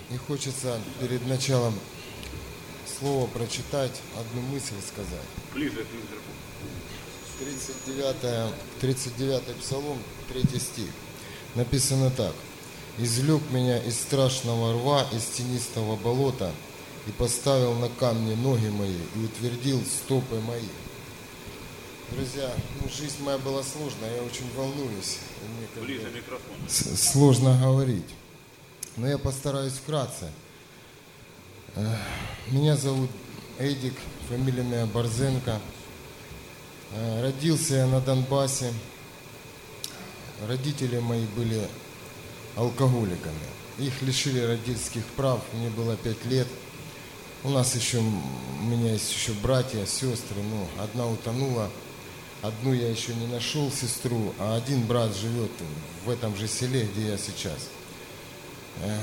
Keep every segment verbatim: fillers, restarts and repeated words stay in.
И хочется перед началом слова прочитать, одну мысль сказать. Ближе к микрофону. тридцать девятый, тридцать девятый Псалом, третий стих. Написано так. «Извлек меня из страшного рва, из тенистого болота, и поставил на камни ноги мои, и утвердил стопы мои». Друзья, ну, жизнь моя была сложная, я очень волнуюсь. Мне как Ближе бы микрофон. с- сложно говорить. Но я постараюсь вкратце. Э, Меня зовут Эдик, фамилия моя Борзенко. Э, Родился я на Донбассе. Родители мои были алкоголиками. Их лишили родительских прав, мне было пять лет. У нас еще, у меня есть еще братья, сестры, ну, одна утонула, одну я еще не нашел, сестру, а один брат живет в этом же селе, где я сейчас. Э,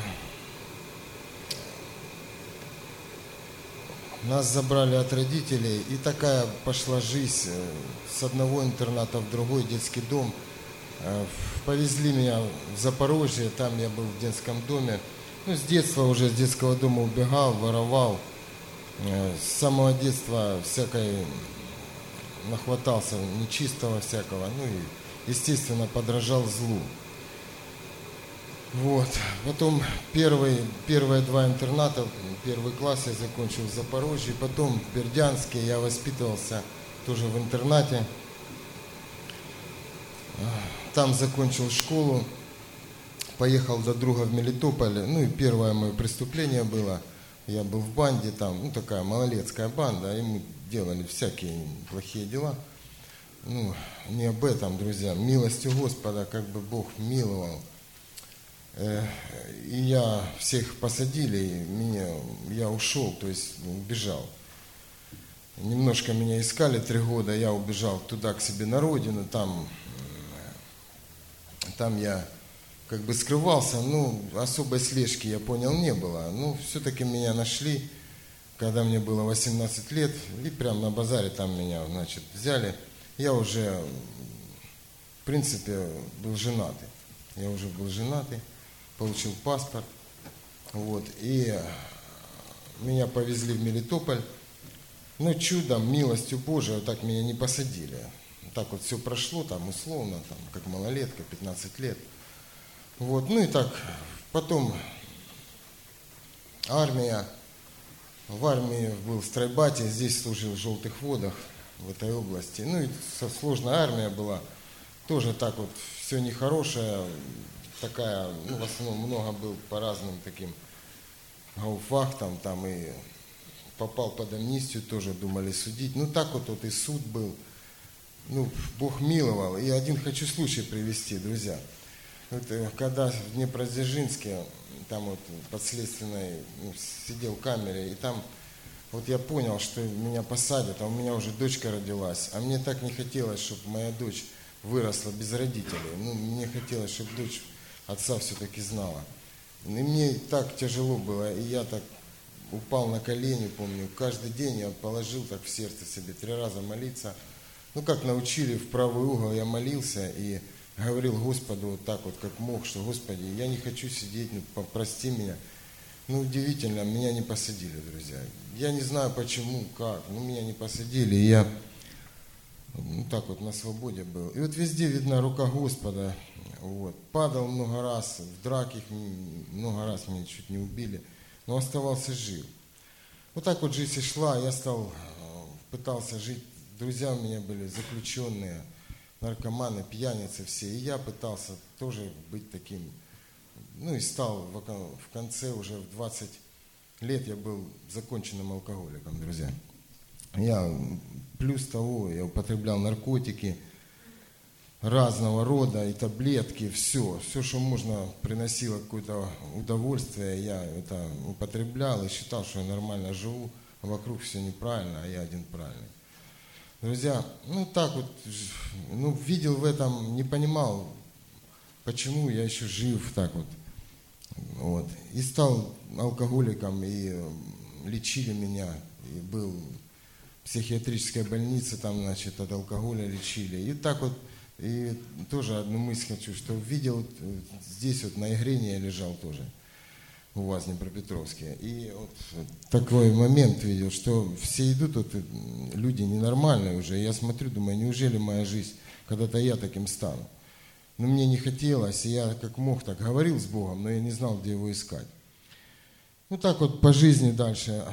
Нас забрали от родителей, и такая пошла жизнь э, с одного интерната в другой детский дом. Э, Повезли меня в Запорожье, там я был в детском доме. Ну, с детства уже, с детского дома убегал, воровал. Э, С самого детства всякой нахватался нечистого всякого. Ну и, естественно, подражал злу. Вот. Потом первый, первые два интерната, первый класс я закончил в Запорожье, потом в Бердянске я воспитывался тоже в интернате. Там закончил школу, поехал до друга в Мелитополь. Ну и первое мое преступление было, я был в банде там, ну такая малолетская банда, и мы делали всякие плохие дела. Ну, не об этом, друзья, милостью Господа, как бы Бог миловал. И я всех посадили, и меня, я ушел, то есть убежал. Немножко меня искали три года, я убежал туда к себе на родину, там, там я как бы скрывался, ну, особой слежки, я понял, не было. Ну, все-таки меня нашли, когда мне было восемнадцать лет, и прямо на базаре там меня, значит, взяли. Я уже, в принципе, был женатый. Я уже был женатый. Получил паспорт, вот, и меня повезли в Мелитополь. Но чудом, милостью Божией, вот так меня не посадили. Так вот все прошло, там, условно, там, как малолетка, пятнадцать лет. Вот, ну и так, потом армия, в армии был в стройбате, здесь служил в Желтых водах, в этой области. Ну и сложная армия была, тоже так вот, все нехорошее. Такая, ну, в основном много был по разным таким гауфахтам, там и попал под амнистию, тоже думали судить. Ну, так вот, вот и суд был. Ну, Бог миловал. И один хочу случай привести, друзья. Вот, когда в Днепродзержинске, там вот подследственной, ну, сидел в камере, и там вот я понял, что меня посадят, а у меня уже дочка родилась. А мне так не хотелось, чтобы моя дочь выросла без родителей. Ну, мне хотелось, чтобы дочь отца все-таки знала. И мне так тяжело было, и я так упал на колени, помню, каждый день я положил так в сердце себе, три раза молиться. Ну, как научили, в правый угол я молился и говорил Господу вот так вот, как мог, что, Господи, я не хочу сидеть, ну, прости меня. Ну, удивительно, меня не посадили, друзья. Я не знаю почему, как, но меня не посадили, и я ну, так вот на свободе был. И вот везде видна рука Господа. Вот. Падал много раз, в драках много раз меня чуть не убили, но оставался жив. Вот так вот жизнь и шла, я стал, пытался жить, друзья у меня были заключенные, наркоманы, пьяницы все, и я пытался тоже быть таким, ну и стал в конце уже в двадцать лет я был законченным алкоголиком, друзья. Я, плюс того, я употреблял наркотики разного рода, и таблетки, все, все, что можно, приносило какое-то удовольствие, я это употреблял и считал, что я нормально живу, а вокруг все неправильно, а я один правильный. Друзья, ну так вот, ну видел в этом, не понимал, почему я еще жив так вот, вот. И стал алкоголиком, и лечили меня, и был в психиатрической больнице, там, значит, от алкоголя лечили, и так вот. И тоже одну мысль хочу, что видел, здесь вот на Игрене я лежал тоже. у вас в Днепропетровске. И вот такой момент видел, что все идут, вот, люди ненормальные уже. Я смотрю, думаю, неужели моя жизнь, когда-то я таким стану? Но мне не хотелось, и я как мог так говорил с Богом, но я не знал, где его искать. Ну так вот по жизни дальше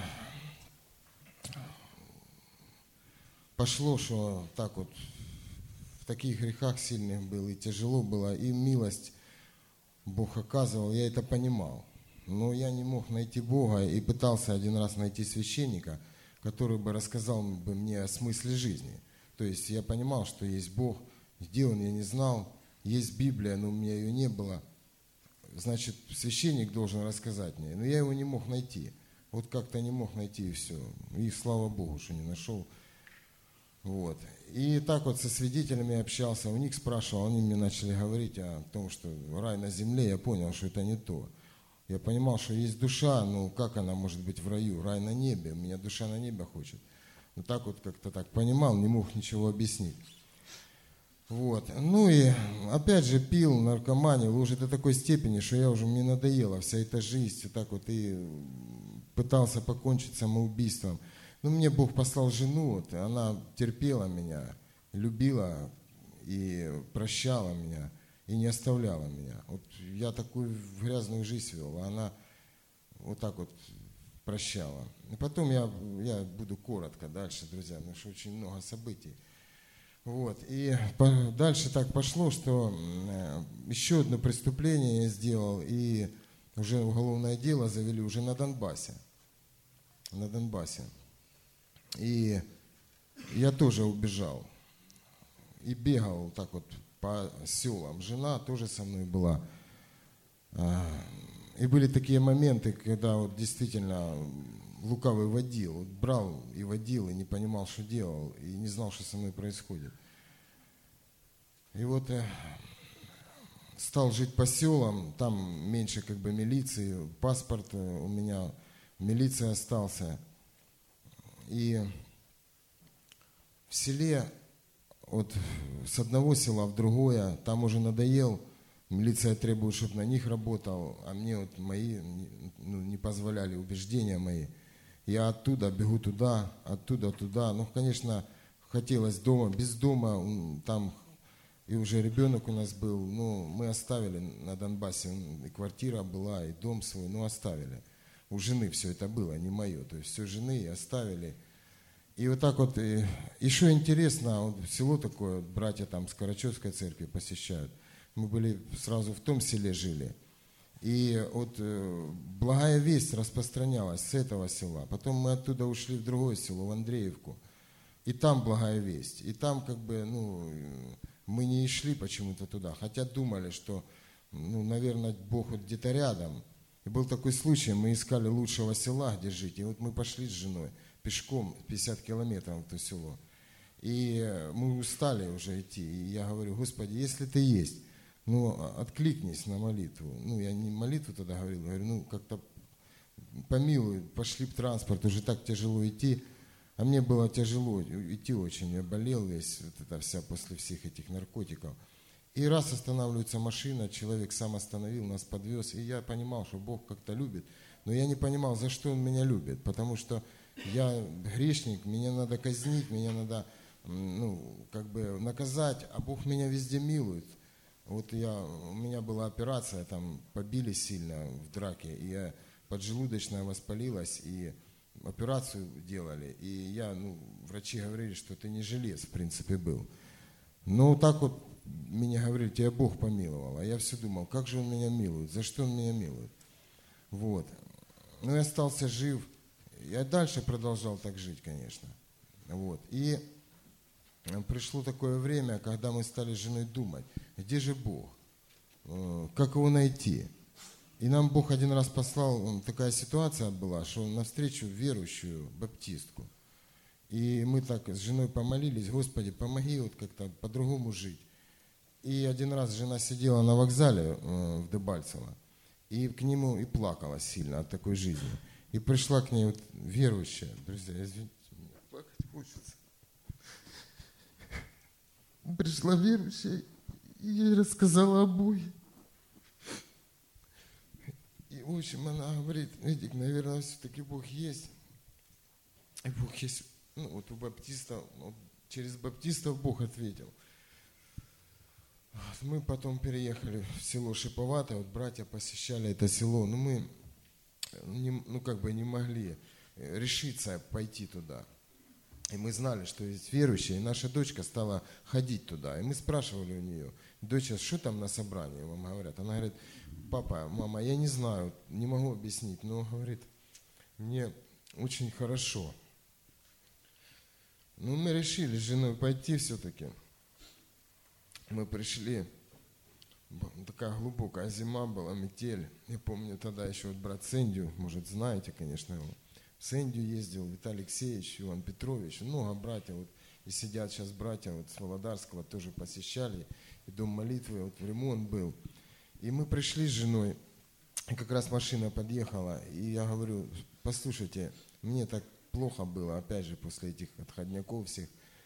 пошло, что так вот в таких грехах сильных был, и тяжело было, и милость Бог оказывал, я это понимал. Но я не мог найти Бога и пытался один раз найти священника, который бы рассказал бы мне о смысле жизни. То есть я понимал, что есть Бог, где Он, я не знал, есть Библия, но у меня ее не было. Значит, священник должен рассказать мне. Но я его не мог найти. Вот как-то не мог найти, и все. И слава Богу, что не нашел. Вот. И так вот со свидетелями общался, у них спрашивал, они мне начали говорить о том, что рай на земле, я понял, что это не то. Я понимал, что есть душа, но как она может быть в раю? Рай на небе, у меня душа на небе хочет. Вот так вот как-то так понимал, не мог ничего объяснить. Вот. Ну и опять же пил, наркоманил уже до такой степени, что я уже, мне надоела вся эта жизнь, вот так вот, и пытался покончить самоубийством. Но мне Бог послал жену, вот, она терпела меня, любила и прощала меня, и не оставляла меня. Вот я такую грязную жизнь вел, а она вот так вот прощала. И потом я, я буду коротко дальше, друзья, потому что очень много событий. Вот. И дальше так пошло, что еще одно преступление я сделал, и уже уголовное дело завели уже на Донбассе. На Донбассе. И я тоже убежал. И бегал так вот по селам. Жена тоже со мной была. И были такие моменты, когда вот действительно лукавый водил. Вот брал и водил, и не понимал, что делал, и не знал, что со мной происходит. И вот я стал жить по селам, там меньше как бы милиции, паспорт у меня в милиции остался. И в селе, вот с одного села в другое, там уже надоел, милиция требует, чтобы на них работал, а мне вот мои, ну, не позволяли убеждения мои. Я оттуда бегу туда, оттуда туда. Ну, конечно, хотелось дома, без дома, там и уже ребенок у нас был, ну, мы оставили на Донбассе, и квартира была, и дом свой, ну, оставили. У жены все это было, не мое, то есть все жены оставили. И вот так вот, и, еще интересно, вот село такое, вот, братья там с Карачевской церкви посещают. Мы были сразу в том селе жили. И вот э, благая весть распространялась с этого села. Потом мы оттуда ушли в другое село, в Андреевку. И там благая весть. И там как бы, ну, мы не шли почему-то туда. Хотя думали, что, ну, наверное, Бог вот где-то рядом. И был такой случай, мы искали лучшего села, где жить. И вот мы пошли с женой пешком пятьдесят километров в то село. И мы устали уже идти. И я говорю: Господи, если Ты есть, ну, откликнись на молитву. Ну, я не молитву тогда говорил, говорю, ну, как-то помилуй, пошли в транспорт, уже так тяжело идти. А мне было тяжело идти очень, я болел весь, вот это вся после всех этих наркотиков. И раз останавливается машина, человек сам остановил, нас подвез, и я понимал, что Бог как-то любит, но я не понимал, за что Он меня любит, потому что я грешник, меня надо казнить, меня надо, ну, как бы наказать, а Бог меня везде милует. Вот я, у меня была операция, там побили сильно в драке, и я, поджелудочная воспалилась, и операцию делали. И я, ну, врачи говорили, что ты не жилец, в принципе, был. Но так вот меня говорили, тебя Бог помиловал. А я все думал, как же Он меня милует, за что Он меня милует. Вот. Но я остался жив. Я дальше продолжал так жить, конечно. Вот. И пришло такое время, когда мы стали с женой думать, где же Бог, как Его найти. И нам Бог один раз послал, такая ситуация была, что навстречу верующую баптистку. И мы так с женой помолились, Господи, помоги вот как-то по-другому жить. И один раз жена сидела на вокзале в Дебальцево, и к нему и плакала сильно от такой жизни. И пришла к ней вот верующая, друзья, извините, меня плакать хочется. Пришла верующая и ей рассказала о Боге. И В общем, она говорит, Эдик, наверное, все-таки Бог есть. И Бог есть, ну вот у баптиста, вот через баптистов Бог ответил. Вот, мы потом переехали в село Шиповатое, вот братья посещали это село, но мы, не, ну как бы не могли решиться пойти туда. И мы знали, что есть верующие, и наша дочка стала ходить туда. И мы спрашивали у нее, доча, что там на собрании вам говорят? Она говорит, папа, мама, я не знаю, не могу объяснить, но, говорит, мне очень хорошо. Ну, мы решили с женой пойти все-таки. Мы пришли, такая глубокая зима была, метель. Я помню тогда еще вот брат Сэндю, может, знаете, конечно, его. Сэндю ездил, Виталий Алексеевич, Иван Петрович, много братьев, вот, и сидят сейчас братья вот, с Володарского, тоже посещали, и дом молитвы, вот в ремонт был. И мы пришли с женой, и как раз машина подъехала, и я говорю, послушайте, мне так плохо было, опять же, после этих отходняков всех.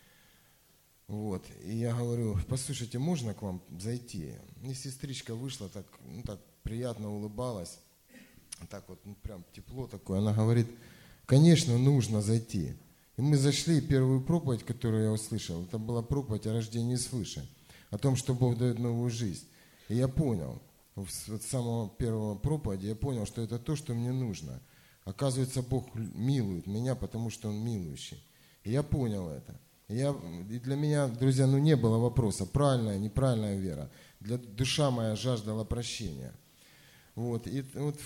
Вот, и я говорю, послушайте, можно к вам зайти? И сестричка вышла, так, ну, так приятно улыбалась, так вот, ну, прям тепло такое, она говорит, конечно, нужно зайти. И мы зашли, первую проповедь, которую я услышал, это была проповедь о рождении свыше, о том, что Бог дает новую жизнь. И я понял, с самого первого проповеди, я понял, что это то, что мне нужно. Оказывается, Бог милует меня, потому что Он милующий. И я понял это. И, я, и для меня, друзья, ну не было вопроса, правильная, неправильная вера. Для душа моя жаждала прощения. Вот, и вот...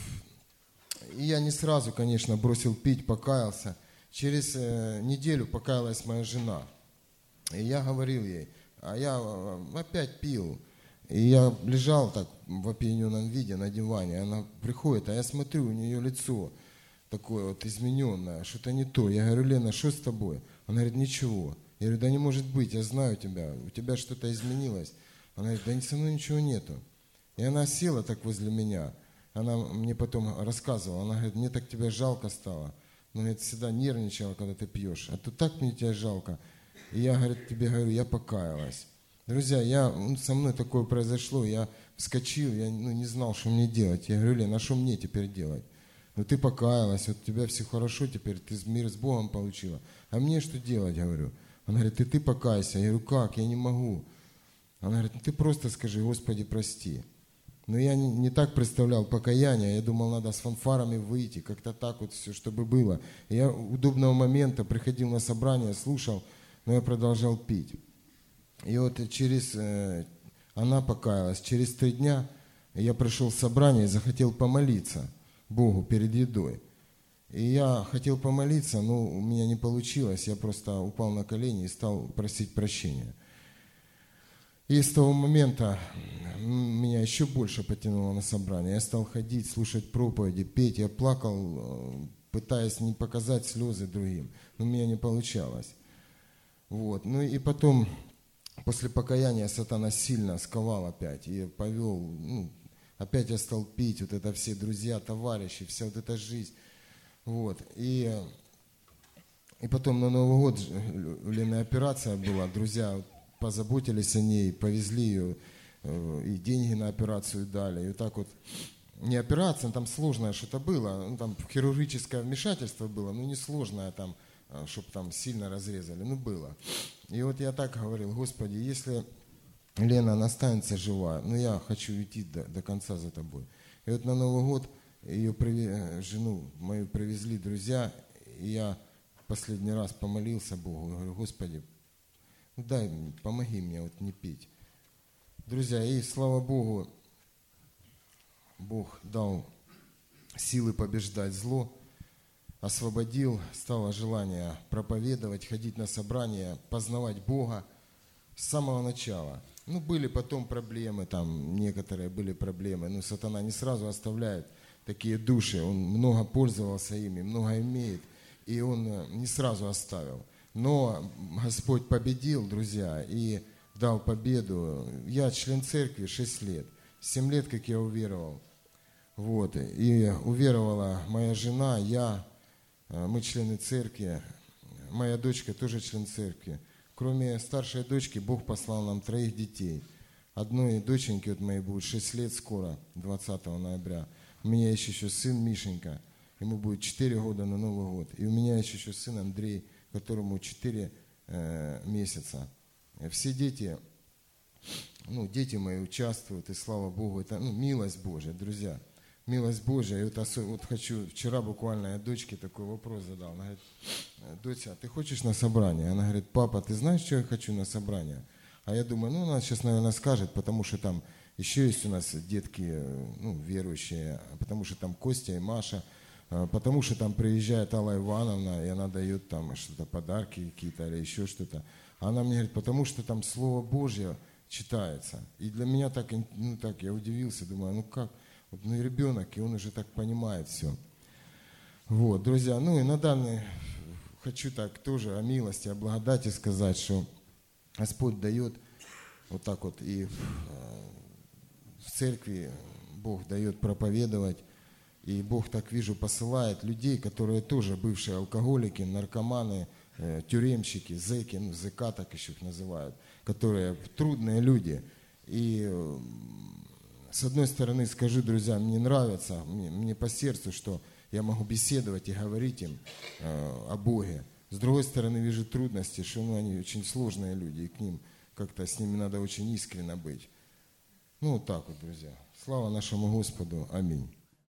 И я не сразу, конечно, бросил пить, покаялся. Через э, неделю покаялась моя жена. И я говорил ей, а я опять пил. И я лежал так в опьяненном виде на диване. Она приходит, а я смотрю, у нее лицо такое вот измененное, что-то не то. Я говорю, Лена, что с тобой? Она говорит, ничего. Я говорю, да не может быть, я знаю тебя, у тебя что-то изменилось. Она говорит, да со мной ничего нету. И она села так возле меня. Она мне потом рассказывала, она говорит, мне так тебя жалко стало. Но я всегда нервничала, когда ты пьешь. А тут так мне тебя жалко. И я, говорит, тебе говорю, я покаялась. Друзья, я, ну, со мной такое произошло, я вскочил, я ну, не знал, что мне делать. Я говорю, Лена, а что мне теперь делать? Ну ты покаялась, вот у тебя все хорошо теперь, ты мир с Богом получила. А мне что делать, говорю? Она говорит, и ты покайся. Я говорю, как? Я не могу. Она говорит, ну ты просто скажи, Господи, прости. Но я не, не так представлял покаяние, я думал, надо с фанфарами выйти, как-то так вот все, чтобы было. И я удобного момента приходил на собрание, слушал, но я продолжал пить. И вот через, э, она покаялась, через три дня я пришел в собрание и захотел помолиться Богу перед едой. И я хотел помолиться, но у меня не получилось, я просто упал на колени и стал просить прощения. И с того момента меня еще больше потянуло на собрание. Я стал ходить, слушать проповеди, петь. Я плакал, пытаясь не показать слезы другим. Но у меня не получалось. Вот. Ну и потом, после покаяния, сатана сильно сковал опять. И повел, ну, опять я стал пить. Вот это все друзья, товарищи, вся вот эта жизнь. Вот. И, и потом на Новый год у Лены операция была. Друзья позаботились о ней, повезли ее, и деньги на операцию дали. И вот так вот, не операция, там сложное что-то было, ну, там хирургическое вмешательство было, но не сложное там, чтобы там сильно разрезали, ну было. И вот я так говорил, Господи, если Лена она останется жива, ну я хочу идти до, до конца за тобой. И вот на Новый год ее привез, жену мою привезли друзья, и я последний раз помолился Богу, говорю, Господи, дай, помоги мне вот не пить. Друзья, и слава Богу, Бог дал силы побеждать зло, освободил, стало желание проповедовать, ходить на собрания, познавать Бога с самого начала. Ну, были потом проблемы, там некоторые были проблемы, но сатана не сразу оставляет такие души, он много пользовался ими, много имеет, и он не сразу оставил. Но Господь победил, друзья, и дал победу. Я член церкви шесть лет, семь лет, как я уверовал. Вот. И уверовала моя жена, я, мы члены церкви, моя дочка тоже член церкви. Кроме старшей дочки, Бог послал нам троих детей. Одной доченьке вот моей будет шесть лет скоро, двадцатого ноября. У меня есть еще сын Мишенька, ему будет четыре года на Новый год. И у меня есть еще сын Андрей, которому четыре э, месяца. Все дети, ну, дети мои участвуют, и слава Богу, это ну, милость Божья, друзья. Милость Божья. И вот, вот хочу, вчера буквально я дочке такой вопрос задал. Она говорит: Дося, ты хочешь на собрание? Она говорит: папа, ты знаешь, что я хочу на собрание? А я думаю, ну, она сейчас, наверное, скажет, потому что там еще есть у нас детки, ну, верующие, потому что там Костя и Маша, потому что там приезжает Алла Ивановна, и она дает там что-то, подарки какие-то или еще что-то. А она мне говорит, потому что там Слово Божье читается. И для меня так, ну, так я удивился, думаю, ну как? Вот, ну и ребенок, и он уже так понимает все. Вот, друзья, ну и на данный хочу так тоже о милости, о благодати сказать, что Господь дает вот так вот и в церкви Бог дает проповедовать, и Бог, так вижу, посылает людей, которые тоже бывшие алкоголики, наркоманы, тюремщики, зэки, ну зэка так еще их называют, которые трудные люди. И с одной стороны, скажу, друзья, мне нравится, мне, мне по сердцу, что я могу беседовать и говорить им э, о Боге. С другой стороны, вижу трудности, что ну, они очень сложные люди, и к ним как-то с ними надо очень искренне быть. Ну, вот так вот, друзья. Слава нашему Господу. Аминь.